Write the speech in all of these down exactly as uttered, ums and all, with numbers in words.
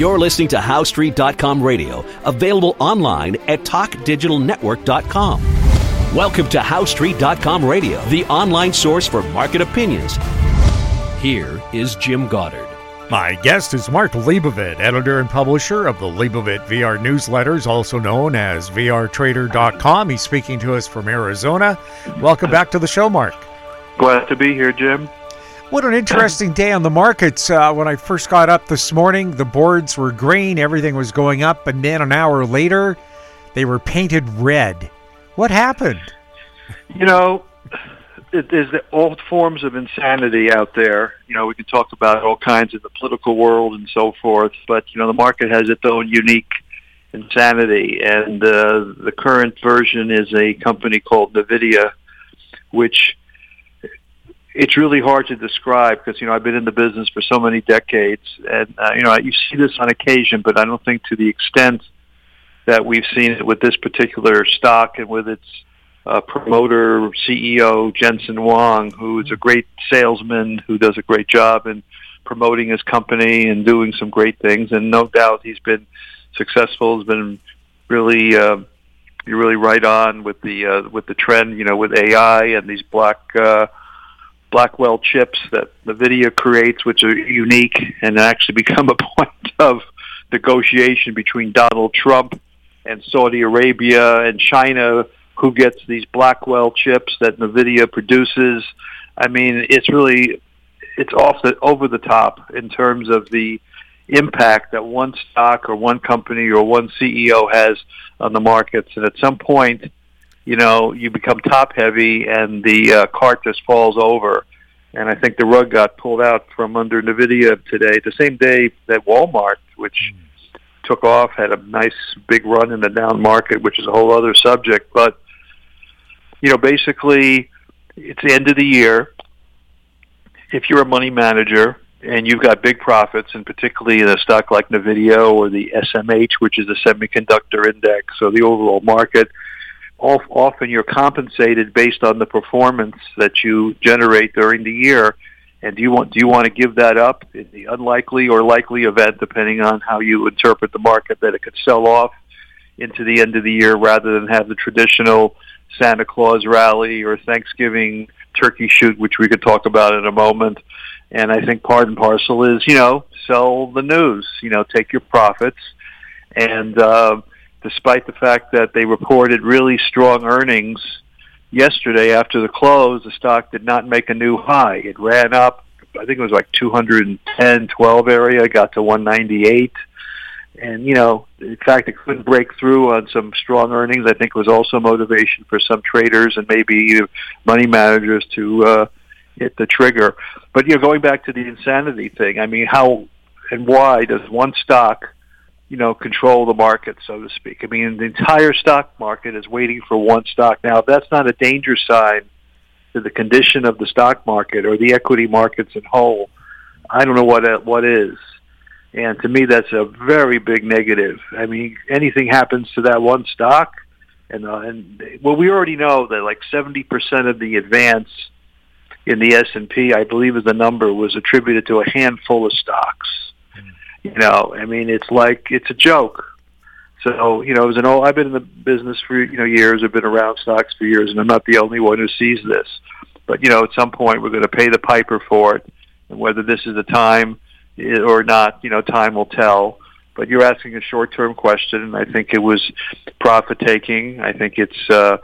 You're listening to How Street dot com radio, available online at talk digital network dot com. Welcome to How Street dot com radio, the online source for market opinions. Here is Jim Goddard. My guest is Mark Leibovit, editor and publisher of the Leibovit V R newsletters, also known as V R trader dot com. He's speaking to us from Arizona. Welcome back to the show, Mark. Glad to be here, Jim. What an interesting day on the markets. Uh, when I first got up this morning, the boards were green, everything was going up, and then an hour later, they were painted red. What happened? You know, it is the all forms of insanity out there. You know, we can talk about all kinds in the political world and so forth, but, you know, the market has its own unique insanity, and uh, the current version is a company called NVIDIA, which it's really hard to describe because, you know, I've been in the business for so many decades, and, uh, you know, you see this on occasion, but I don't think to the extent that we've seen it with this particular stock and with its uh, promoter, C E O, Jensen Huang, who is a great salesman, who does a great job in promoting his company and doing some great things. And no doubt he's been successful, has been really, uh, you're really right on with the, uh, with the trend, you know, with A I and these black, uh, Blackwell chips that NVIDIA creates, which are unique and actually become a point of negotiation between Donald Trump and Saudi Arabia and China, who gets these Blackwell chips that NVIDIA produces. I mean, it's really, it's off the, over the top in terms of the impact that one stock or one company or one C E O has on the markets. And at some point, you know, you become top heavy and the uh, cart just falls over. And I think the rug got pulled out from under NVIDIA today, the same day that Walmart, which mm. took off, had a nice big run in the down market, which is a whole other subject. But, you know, basically, it's the end of the year. If you're a money manager and you've got big profits, and particularly in a stock like NVIDIA or the S M H, which is a semiconductor index, or the overall market, often you're compensated based on the performance that you generate during the year. And do you want do you want to give that up in the unlikely or likely event, depending on how you interpret the market, that it could sell off into the end of the year rather than have the traditional Santa Claus rally or Thanksgiving turkey shoot, which we could talk about in a moment? And I think part and parcel is, you know, sell the news, you know, take your profits. And uh, despite the fact that they reported really strong earnings yesterday after the close, the stock did not make a new high. It ran up, I think it was like two ten, twelve area, got to one ninety-eight. And, you know, in fact, it couldn't break through on some strong earnings. I think was also motivation for some traders and maybe money managers to uh, hit the trigger. But, you know, going back to the insanity thing, I mean, how and why does one stock, you know, control the market, so to speak? I mean, the entire stock market is waiting for one stock. Now, if that's not a danger sign to the condition of the stock market or the equity markets in whole, I don't know what what is. And to me, that's a very big negative. I mean, anything happens to that one stock, and uh, and well, we already know that like seventy percent of the advance in the S and P, I believe, is the number, was attributed to a handful of stocks. You know, I mean, it's like, it's a joke. So, you know, it was an old, I've been in the business for, you know, years. I've been around stocks for years, and I'm not the only one who sees this. But, you know, at some point, we're going to pay the piper for it. And whether this is the time or not, you know, time will tell. But you're asking a short-term question, and I think it was profit-taking. I think it's, uh,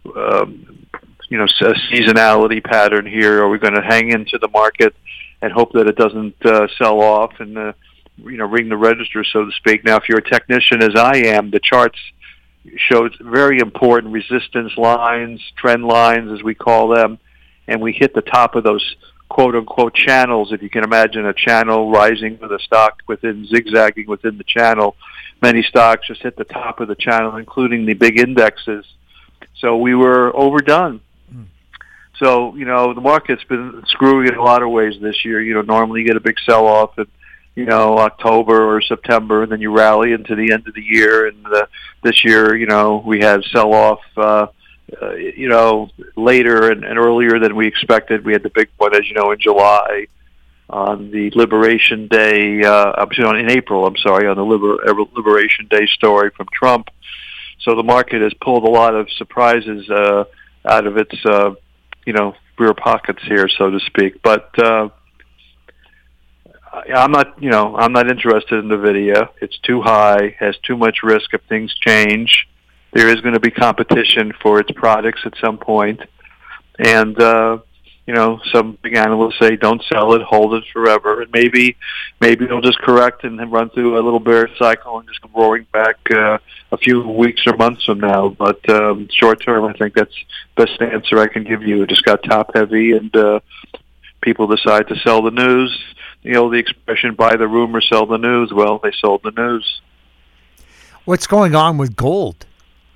um, you know, a seasonality pattern here. Are we going to hang into the market and hope that it doesn't uh, sell off and, uh, you know, ring the register, so to speak? Now, if you're a technician, as I am, the charts show very important resistance lines, trend lines, as we call them, and we hit the top of those quote-unquote channels. If you can imagine a channel rising with a stock within, zigzagging within the channel, many stocks just hit the top of the channel, including the big indexes. So we were overdone. Mm. So, you know, the market's been screwy in a lot of ways this year. You know, normally you get a big sell-off and, you know, October or September, and then you rally into the end of the year. And uh, this year, you know, we had sell-off, uh, uh, you know, later and, and earlier than we expected. We had the big one, as you know, in July. on the Liberation Day, uh, I'm sorry, in April, I'm sorry, on the Liber- Liberation Day story from Trump. So the market has pulled a lot of surprises uh, out of its, uh, you know, rear pockets here, so to speak. But uh, I'm not, you know, I'm not interested in NVIDIA. It's too high, has too much risk if things change. There is going to be competition for its products at some point. And, uh, you know, some big analysts say don't sell it, hold it forever. And maybe maybe it'll just correct and then run through a little bear cycle and just go roaring back uh, a few weeks or months from now. But um, short term, I think that's the best answer I can give you. It just got top heavy, and uh, people decide to sell the news. You know, the expression buy the rumor, sell the news. Well, they sold the news. What's going on with gold?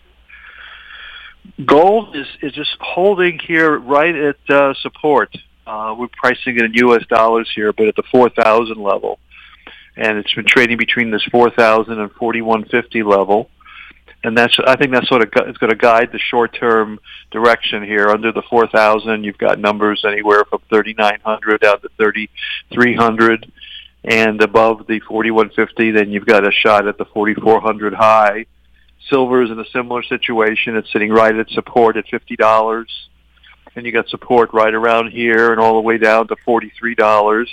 Gold is, is just holding here right at uh, support. Uh, we're pricing it in U S dollars here, but at the four thousand level. And it's been trading between this four thousand and forty-one fifty level. And that's, I think that's sort of, it's going to guide the short-term direction here. Under the four thousand, you've got numbers anywhere from thirty-nine hundred down to thirty-three hundred. And above the forty-one fifty, then you've got a shot at the forty-four hundred high. Silver is in a similar situation. It's sitting right at support at fifty dollars. And you got support right around here and all the way down to forty-three dollars.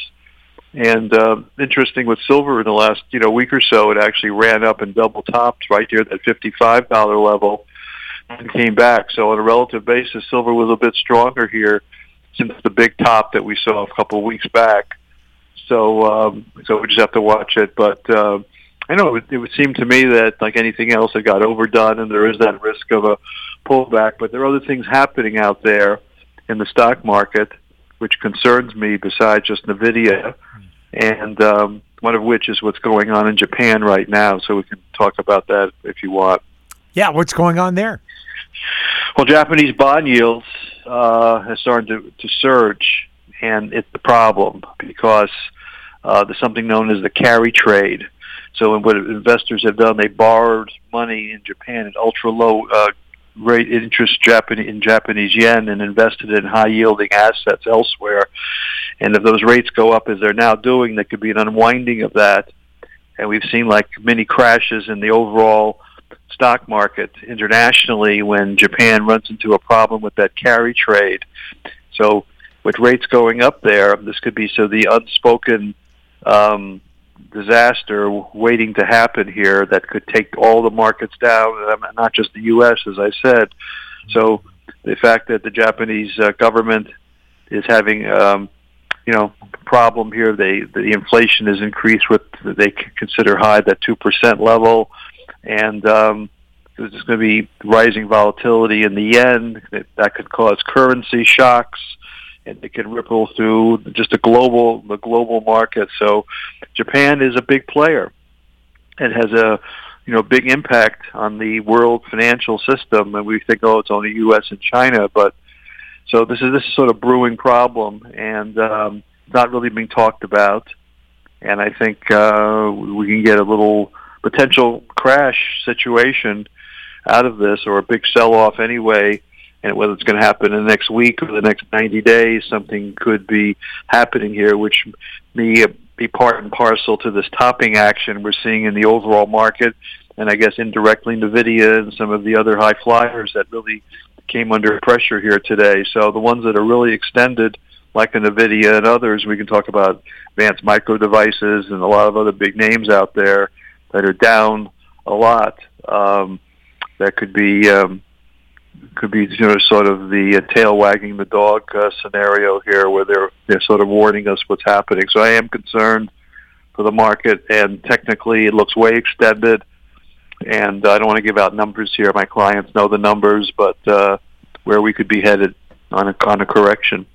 And uh, interesting with silver in the last you know week or so, it actually ran up and double topped right here at that fifty-five dollars level and came back. So on a relative basis, silver was a bit stronger here since the big top that we saw a couple of weeks back. So um, so we just have to watch it. But uh, I know it would, it would seem to me that, like anything else, it got overdone, and there is that risk of a pullback. But there are other things happening out there in the stock market which concerns me besides just NVIDIA, and um, one of which is what's going on in Japan right now. So we can talk about that if you want. Yeah, what's going on there? Well, Japanese bond yields uh, have started to, to surge, and it's the problem because uh, there's something known as the carry trade. So what investors have done, they borrowed money in Japan at ultra-low uh, rate interest Japanese, in Japanese yen and invested in high-yielding assets elsewhere. And if those rates go up as they're now doing, there could be an unwinding of that. And we've seen like many crashes in the overall stock market internationally when Japan runs into a problem with that carry trade. So with rates going up there, this could be so the unspoken um, disaster waiting to happen here that could take all the markets down, not just the U S, as I said. So the fact that the Japanese uh, government is having, um, you know, problem here, they the inflation is increased with, they consider high, that two percent level, and um, there's going to be rising volatility in the yen that, that could cause currency shocks, and it can ripple through just the global the global market. So Japan is a big player. It has a you know big impact on the world financial system, and we think, oh, it's only U S and China, but so this is this sort of brewing problem, and um, not really being talked about. And I think uh, we can get a little potential crash situation out of this, or a big sell-off anyway. And whether it's going to happen in the next week or the next ninety days, something could be happening here, which may be part and parcel to this topping action we're seeing in the overall market, and I guess indirectly NVIDIA and some of the other high flyers that really came under pressure here today. So the ones that are really extended, like the NVIDIA and others, we can talk about Advanced Micro Devices and a lot of other big names out there that are down a lot. Um, that could be... Um, could be you know sort of the uh, tail wagging the dog uh, scenario here, where they're they're sort of warning us what's happening. So I am concerned for the market, and technically it looks way extended. And I don't want to give out numbers here. My clients know the numbers, but uh, where we could be headed on a on a correction.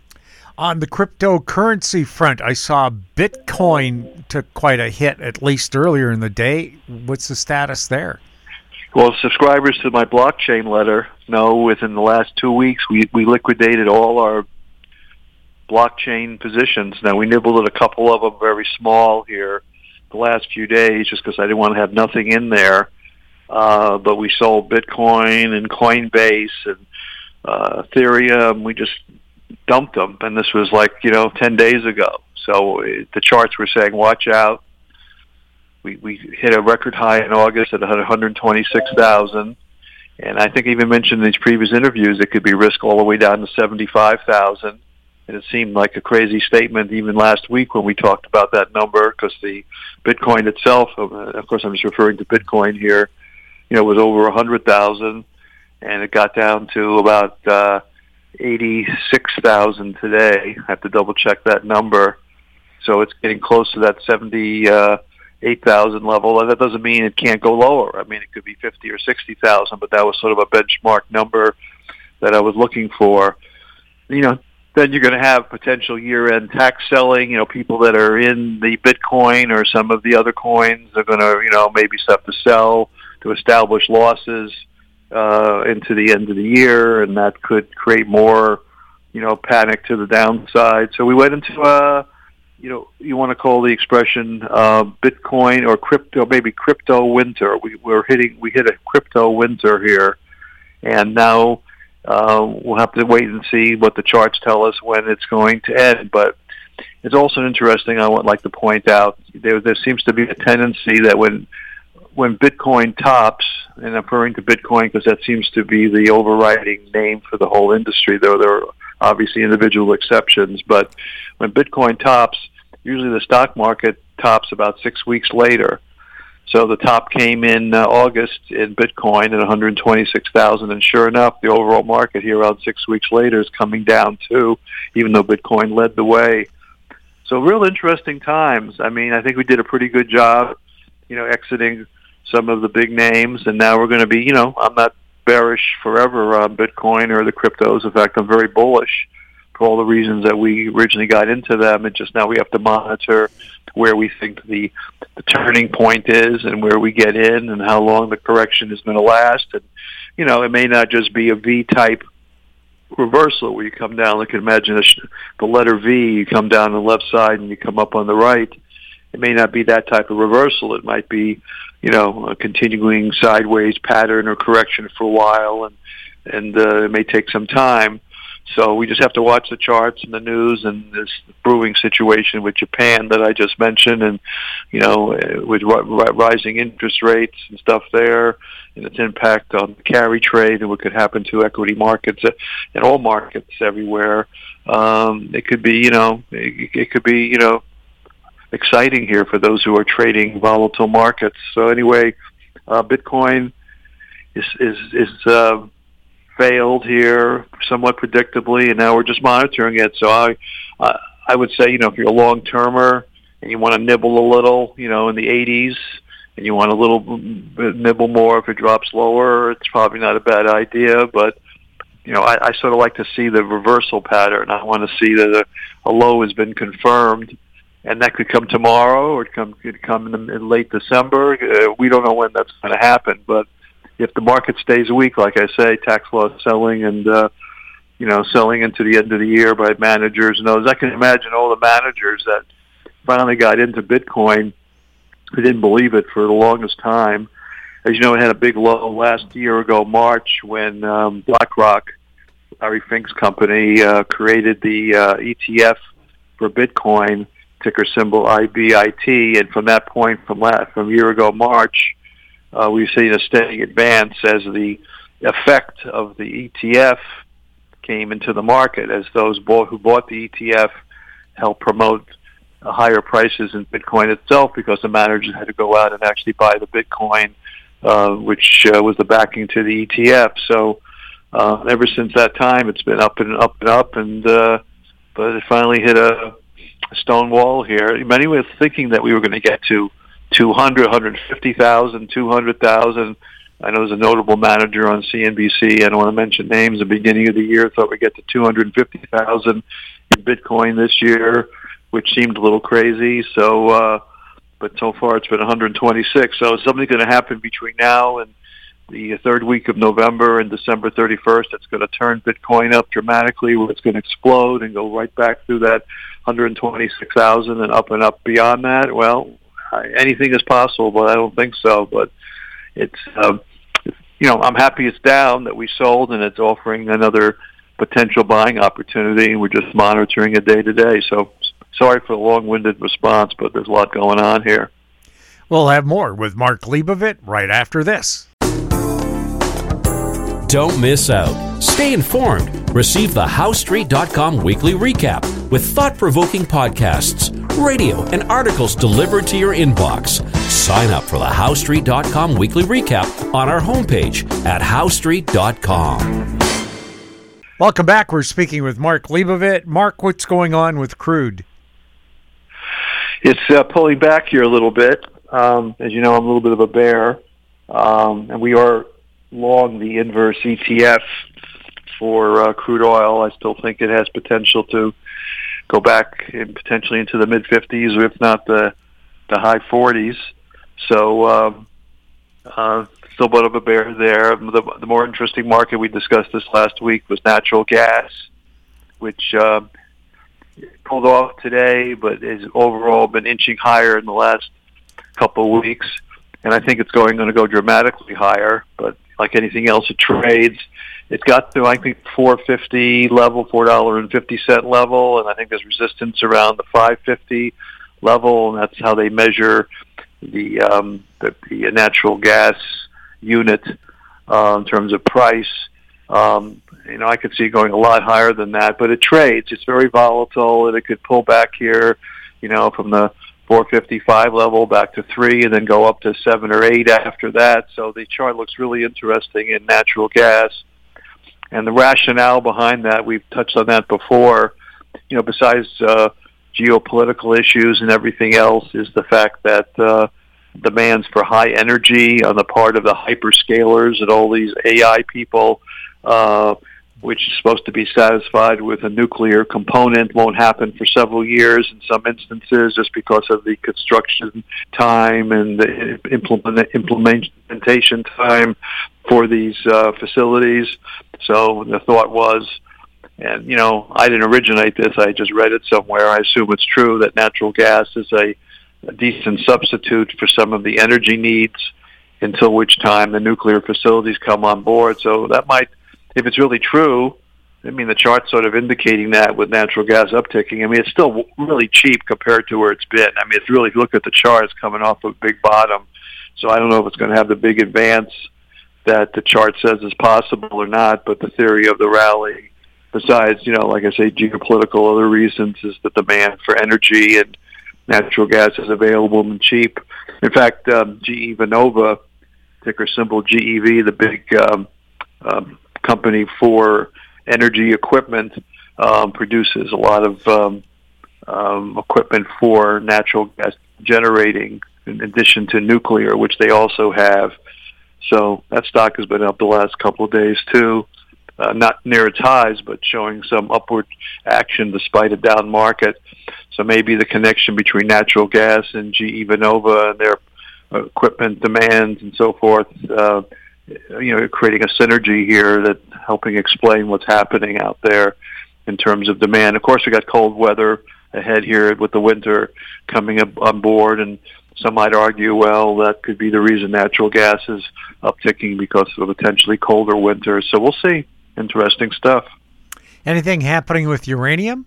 On the cryptocurrency front, I saw Bitcoin took quite a hit, at least earlier in the day. What's the status there? Well, subscribers to my blockchain letter know within the last two weeks we, we liquidated all our blockchain positions. Now, we nibbled at a couple of them very small here the last few days just because I didn't want to have nothing in there. Uh, but we sold Bitcoin and Coinbase and uh, Ethereum. We just dumped them, and this was like, you know, ten days ago. So it, the charts were saying, watch out. We we hit a record high in August at one hundred twenty-six thousand. And I think I even mentioned in these previous interviews it could be risk all the way down to seventy-five thousand. And it seemed like a crazy statement even last week when we talked about that number, because the Bitcoin itself, of course I'm just referring to Bitcoin here, you know, was over one hundred thousand, and it got down to about uh, eighty-six thousand today. I have to double check that number. So it's getting close to that seventy-eight thousand level. And that doesn't mean it can't go lower. I mean, it could be fifty or sixty thousand, but that was sort of a benchmark number that I was looking for. You know, then you're going to have potential year-end tax selling. You know, people that are in the Bitcoin or some of the other coins are going to, you know, maybe have to sell to establish losses uh, into the end of the year, and that could create more, you know, panic to the downside. So we went into a, you know, you want to call the expression uh, Bitcoin or crypto, maybe crypto winter. We, we're hitting, we hit a crypto winter here, and now uh, we'll have to wait and see what the charts tell us when it's going to end. But it's also interesting. I would like to point out there there seems to be a tendency that when when Bitcoin tops, and I'm referring to Bitcoin because that seems to be the overriding name for the whole industry, though there are obviously individual exceptions. But when Bitcoin tops, usually the stock market tops about six weeks later. So the top came in uh, August in Bitcoin at one hundred twenty-six thousand, and sure enough, the overall market here around six weeks later is coming down too, even though Bitcoin led the way. So real interesting times. I mean, I think we did a pretty good job, you know, exiting some of the big names, and now we're going to be, you know, I'm not bearish forever on Bitcoin or the cryptos. In fact, I'm very bullish for all the reasons that we originally got into them, and just now we have to monitor where we think the, the turning point is and where we get in and how long the correction is going to last. And, you know, it may not just be a V-type reversal where you come down, like imagine a, the letter V, you come down on the left side and you come up on the right. It may not be that type of reversal. It might be, you know, a continuing sideways pattern or correction for a while, and and uh, it may take some time. So we just have to watch the charts and the news and this brewing situation with Japan that I just mentioned, and, you know, with rising interest rates and stuff there, and its impact on the carry trade and what could happen to equity markets and all markets everywhere. Um, it could be, you know, it, it could be, you know, exciting here for those who are trading volatile markets. So anyway, uh, Bitcoin is is is uh, failed here somewhat predictably, and now we're just monitoring it. So I uh, I would say, you know, if you're a long termer and you want to nibble a little, you know, in the eighties, and you want a little nibble more if it drops lower, it's probably not a bad idea. But you know, I, I sort of like to see the reversal pattern. I want to see that a, a low has been confirmed. And that could come tomorrow, or it come, could come in, the, in late December. Uh, we don't know when that's going to happen. But if the market stays weak, like I say, tax loss selling and, uh, you know, selling into the end of the year by managers and those, I can imagine all the managers that finally got into Bitcoin who didn't believe it for the longest time. As you know, it had a big low last year ago, March, when um, BlackRock, Larry Fink's company, uh, created the uh, E T F for Bitcoin, ticker symbol I B I T, and from that point, from last, from a year ago March, uh, we've seen a steady advance as the effect of the E T F came into the market, as those bought, who bought the E T F helped promote uh, higher prices in Bitcoin itself, because the managers had to go out and actually buy the Bitcoin, uh, which uh, was the backing to the E T F. So uh, ever since that time, it's been up and up and up, and uh, but it finally hit a stone wall here. Many were thinking that we were going to get to two hundred, one hundred fifty thousand, two hundred thousand. I know there's a notable manager on C N B C, I don't want to mention names, at the beginning of the year thought we'd get to two hundred fifty thousand in Bitcoin this year, which seemed a little crazy. So, uh, but so far it's been one hundred twenty-six. So something's going to happen between now and the third week of November and December thirty-first. It's going to turn Bitcoin up dramatically, where it's going to explode and go right back through that one hundred twenty-six thousand and up and up beyond that. Well, anything is possible, but I don't think so. But it's, um, you know, I'm happy it's down, that we sold, and it's offering another potential buying opportunity, and we're just monitoring it day to day. So Sorry for the long-winded response, but there's a lot going on here. We'll have more with Mark Leibovit right after this. Don't miss out. Stay informed. Receive the House Street dot com weekly recap with thought-provoking podcasts, radio, and articles delivered to your inbox. Sign up for the House Street dot com weekly recap on our homepage at House Street dot com. Welcome back. We're speaking with Mark Leibovit. Mark, what's going on with crude? It's uh, pulling back here a little bit. Um, as you know, I'm a little bit of a bear, um, and we are long the inverse E T F for uh, crude oil. I still think it has potential to go back in, potentially into the mid fifties, or if not the the high forties. So um, uh, still a bit of a bear there. The, the more interesting market, we discussed this last week, was natural gas, which uh, pulled off today, but has overall been inching higher in the last couple of weeks. And I think it's going going to go dramatically higher. But like anything else, it trades. It got to, I think, four fifty level, four dollars and fifty cent level, and I think there's resistance around the five fifty level, and that's how they measure the um, the, the natural gas unit uh, in terms of price. Um, you know, I could see it going a lot higher than that, but it trades. It's very volatile, and it could pull back here, you know, from the four fifty-five level back to three, and then go up to seven or eight after that. So the chart looks really interesting in natural gas. And the rationale behind that, we've touched on that before, you know, besides uh, geopolitical issues and everything else, is the fact that uh, demands for high energy on the part of the hyperscalers and all these A I people, uh, which is supposed to be satisfied with a nuclear component, won't happen for several years in some instances just because of the construction time and the implement, implementation time for these uh, facilities. So the thought was, and you know, I didn't originate this, I just read it somewhere, I assume it's true, that natural gas is a, a decent substitute for some of the energy needs, until which time the nuclear facilities come on board. So that might, if it's really true, I mean, the chart's sort of indicating that with natural gas upticking. I mean, it's still really cheap compared to where it's been. I mean, it's really, if you look at the chart, it's coming off a big bottom. So I don't know if it's going to have the big advance that the chart says is possible or not, but the theory of the rally, besides, you know, like I say, geopolitical other reasons, is the demand for energy, and natural gas is available and cheap. In fact, um, G E Vernova, ticker symbol G E V, the big um, um, company for energy equipment, um, produces a lot of um, um, equipment for natural gas generating, in addition to nuclear, which they also have. So that stock has been up the last couple of days too, uh, not near its highs, but showing some upward action despite a down market. So maybe the connection between natural gas and G E Vernova and their equipment demands and so forth, uh, you know, creating a synergy here that helping explain what's happening out there in terms of demand. Of course, we got cold weather ahead here with the winter coming up on board, and some might argue, well, that could be the reason natural gas is upticking, because of a potentially colder winter. So we'll see. Interesting stuff. Anything happening with uranium?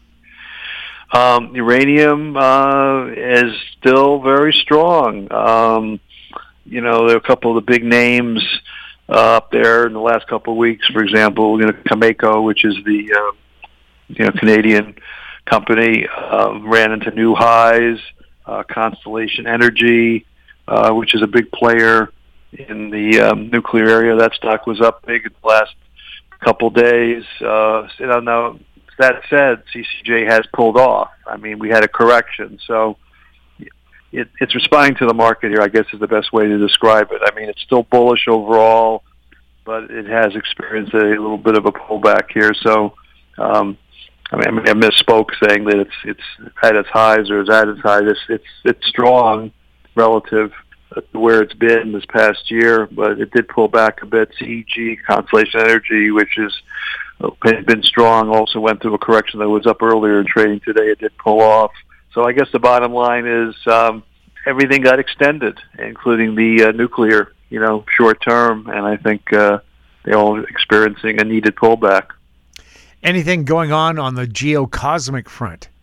Um, uranium uh, is still very strong. Um, you know, there are a couple of the big names uh, up there in the last couple of weeks. For example, you know, Cameco, which is the uh, you know Canadian company, uh, ran into new highs. Uh, Constellation Energy, uh, which is a big player in the um, nuclear area, that stock was up big in the last couple days. Uh, I don't know. That said, C C J has pulled off. I mean, we had a correction, so it, it's responding to the market here, I guess, is the best way to describe it. I mean, it's still bullish overall, but it has experienced a little bit of a pullback here. So, um, I mean, I misspoke saying that it's it's at its highs or it's at its highs. It's it's, it's strong relative to where it's been this past year, but it did pull back a bit. C E G, Constellation Energy, which is been strong, also went through a correction that was up earlier in trading today. It did pull off. So I guess the bottom line is um, everything got extended, including the uh, nuclear, you know, short term, and I think uh, they're all experiencing a needed pullback. Anything going on on the geocosmic front?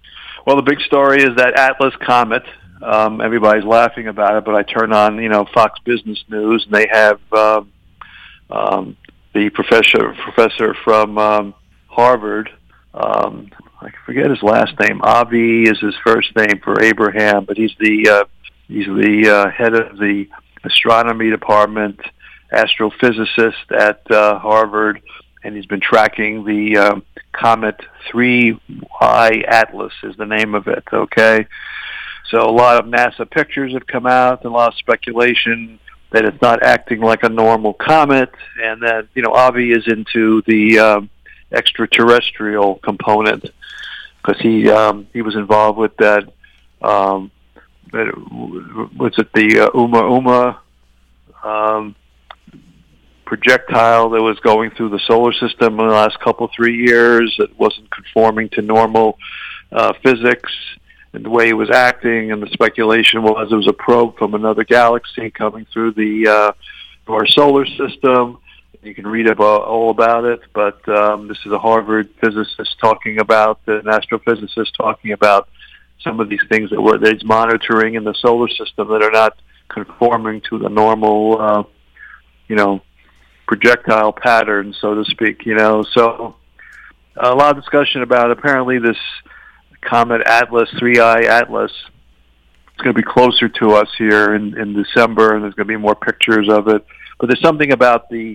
Well, the big story is that Atlas comet. Um, everybody's laughing about it, but I turn on, you know, Fox Business News, and they have um, um, the professor professor from um, Harvard. Um, I forget his last name. Avi is his first name for Abraham, but he's the uh, he's the uh, head of the astronomy department, astrophysicist at uh, Harvard, and he's been tracking the um, comet three Y Atlas is the name of it. Okay. So a lot of NASA pictures have come out, and a lot of speculation that it's not acting like a normal comet, and that, you know, Avi is into the um, extraterrestrial component because he um, he was involved with that. Um, what's it? The uh, Uma Uma um, projectile that was going through the solar system in the last couple three years. It wasn't conforming to normal uh, physics. And the way it was acting, and the speculation was it was a probe from another galaxy coming through the uh, our solar system. You can read about all about it, but um, this is a Harvard physicist talking about, an astrophysicist talking about some of these things that were that he's monitoring in the solar system that are not conforming to the normal, uh, you know, projectile pattern, so to speak. You know, so a lot of discussion about apparently this Comet Atlas, three I Atlas. It's going to be closer to us here in, in December, and there's going to be more pictures of it. But there's something about the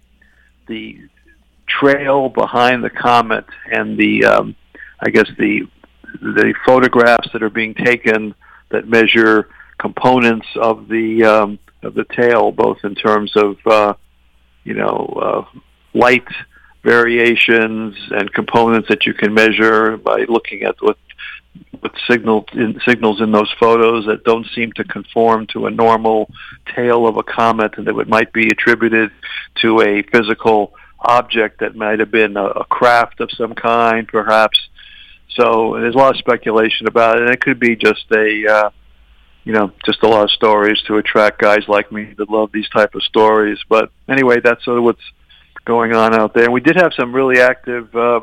the trail behind the comet and the, um, I guess the the photographs that are being taken that measure components of the um, of the tail, both in terms of uh, you know uh, light variations and components that you can measure by looking at what what signal in, signals in those photos that don't seem to conform to a normal tail of a comet, and that it might be attributed to a physical object that might have been a, a craft of some kind, perhaps. So there's a lot of speculation about it, and it could be just a uh, you know just a lot of stories to attract guys like me that love these type of stories. But anyway, that's sort of what's going on out there. And we did have some really active, uh,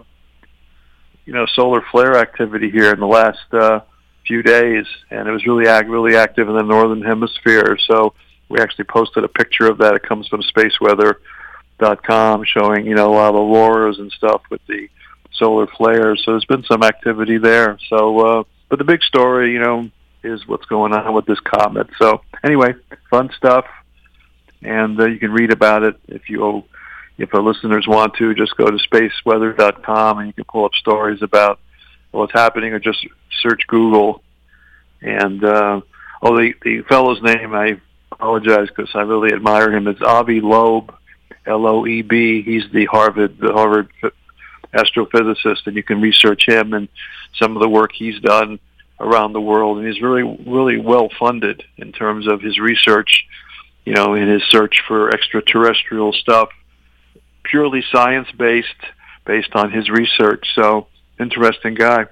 you know, solar flare activity here in the last uh, few days, and it was really, act- really active in the northern hemisphere. So we actually posted a picture of that. It comes from space weather dot com, showing, you know, a lot of auroras and stuff with the solar flares. So there's been some activity there. So, uh, but the big story, you know, is what's going on with this comet. So anyway, fun stuff, and uh, you can read about it if you. If our listeners want to, just go to space weather dot com and you can pull up stories about what's happening, or just search Google. And, uh, oh, the, the fellow's name, I apologize because I really admire him. It's Avi Loeb, L O E B. He's the Harvard, the Harvard astrophysicist, and you can research him and some of the work he's done around the world. And he's really, really well funded in terms of his research, you know, in his search for extraterrestrial stuff. Purely science-based, based on his research. So, interesting guy.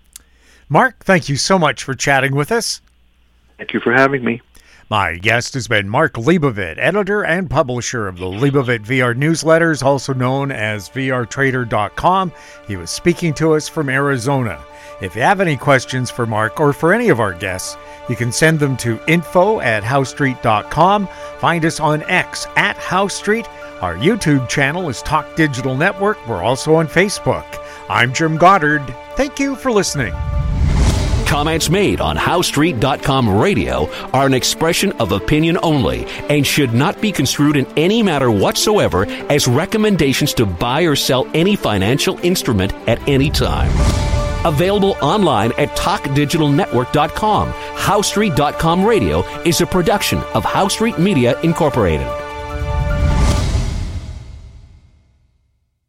Mark, thank you so much for chatting with us. Thank you for having me. My guest has been Mark Leibovit, editor and publisher of the Leibovit V R newsletters, also known as V R trader dot com. He was speaking to us from Arizona. If you have any questions for Mark or for any of our guests, you can send them to info at house street dot com. Find us on X at House Street. Our YouTube channel is Talk Digital Network. We're also on Facebook. I'm Jim Goddard. Thank you for listening. Comments made on house street dot com radio are an expression of opinion only and should not be construed in any matter whatsoever as recommendations to buy or sell any financial instrument at any time. Available online at talk digital network dot com. house street dot com radio is a production of House Street Media Incorporated.